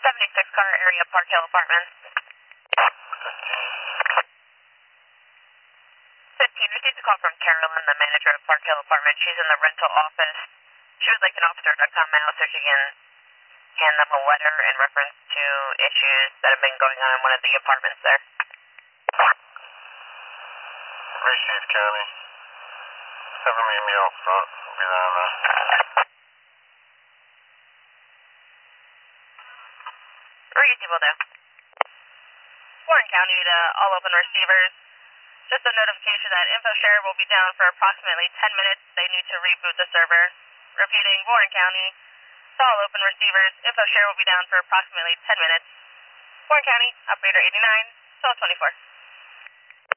76 car area, Park Hill Apartments. 15, received a call from Carolyn, the manager of Park Hill Apartments. She's in the rental office. She would like an officer to come out so she can hand them a letter in reference to issues that have been going on in one of the apartments there. Received, County. Have them meet me out front. I'll be down there. Received, will do. Warren County to all open receivers. Just a notification that InfoShare will be down for approximately 10 minutes. They need to reboot the server. Repeating, Warren County to all open receivers. InfoShare will be down for approximately 10 minutes. Warren County, operator 89, 1224.